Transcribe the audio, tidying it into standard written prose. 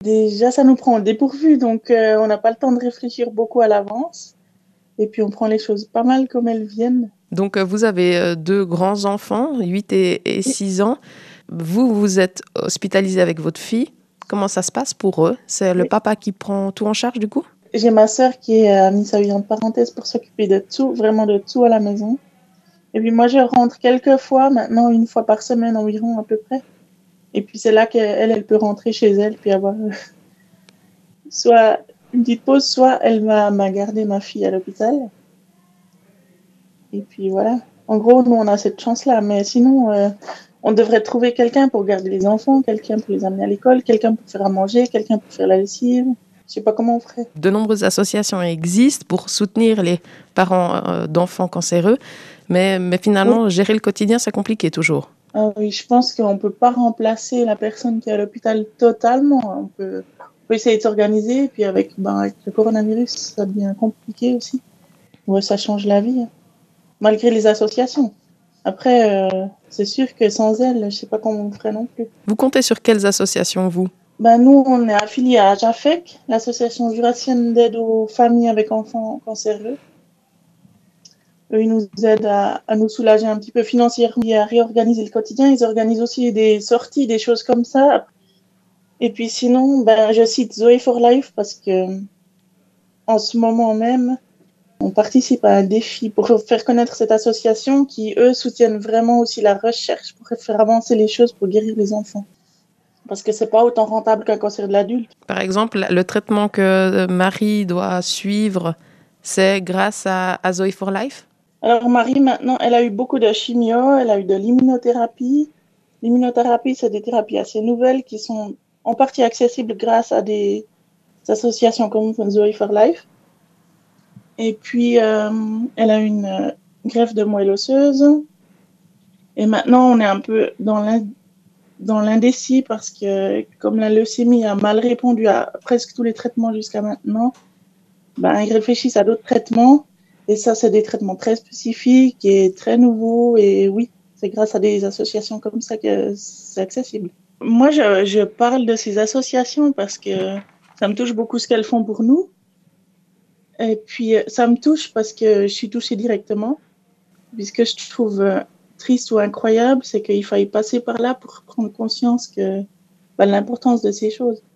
Déjà, ça nous prend au dépourvu, donc on n'a pas le temps de réfléchir beaucoup à l'avance. Et puis, on prend les choses pas mal comme elles viennent. Donc, vous avez deux grands-enfants, 8 et Et 6 ans. Vous, vous êtes hospitalisé avec votre fille. Comment ça se passe pour eux? C'est le oui, papa qui prend tout en charge du coup? j'ai ma sœur qui a mis sa vie en parenthèse pour s'occuper de tout, vraiment de tout à la maison. Et puis moi, je rentre quelques fois, maintenant une fois par semaine environ à peu près. Et puis c'est là qu'elle, elle peut rentrer chez elle, puis avoir soit une petite pause, soit elle m'a gardé ma fille à l'hôpital. Et puis voilà. En gros, nous, on a cette chance-là. Mais sinon, on devrait trouver quelqu'un pour garder les enfants, quelqu'un pour les amener à l'école, quelqu'un pour faire à manger, quelqu'un pour faire la lessive. Je sais pas comment on ferait. De nombreuses associations existent pour soutenir les parents d'enfants cancéreux, mais Oui. finalement, gérer le quotidien, c'est compliqué toujours. Ah oui, je pense qu'on peut pas remplacer la personne qui est à l'hôpital totalement. On peut essayer de s'organiser. Et puis avec le coronavirus, ça devient compliqué aussi. Ouais, ça change la vie, hein, malgré les associations. Après, c'est sûr que sans elles, je sais pas comment on ferait non plus. Vous comptez sur quelles associations, vous? Ben, nous, on est affilié à JAFEC, l'association jurassienne d'aide aux familles avec enfants cancéreux. Eux, ils nous aident à nous soulager un petit peu financièrement et à réorganiser le quotidien. Ils organisent aussi des sorties, des choses comme ça. Et puis sinon, ben, je cite Zoe for Life parce que en ce moment même, on participe à un défi pour faire connaître cette association qui, eux, soutiennent vraiment aussi la recherche pour faire avancer les choses pour guérir les enfants. Parce que c'est pas autant rentable qu'un cancer de l'adulte. Par exemple, le traitement que Marie doit suivre, c'est grâce à Zoe for Life? Alors Marie, maintenant, elle a eu beaucoup de chimio, elle a eu de l'immunothérapie. L'immunothérapie, c'est des thérapies assez nouvelles qui sont en partie accessibles grâce à des associations comme Zoe for Life. Et puis, elle a une greffe de moelle osseuse. Et maintenant, on est un peu dans l'indécis parce que comme la leucémie a mal répondu à presque tous les traitements jusqu'à maintenant, ben, ils réfléchissent à d'autres traitements. Et ça, c'est des traitements très spécifiques et très nouveaux. Et oui, c'est grâce à des associations comme ça que c'est accessible. Moi, je parle de ces associations parce que ça me touche beaucoup ce qu'elles font pour nous. Et puis, ça me touche parce que je suis touchée directement. Puis ce que je trouve triste ou incroyable, c'est qu'il faille passer par là pour prendre conscience que, ben, l'importance de ces choses.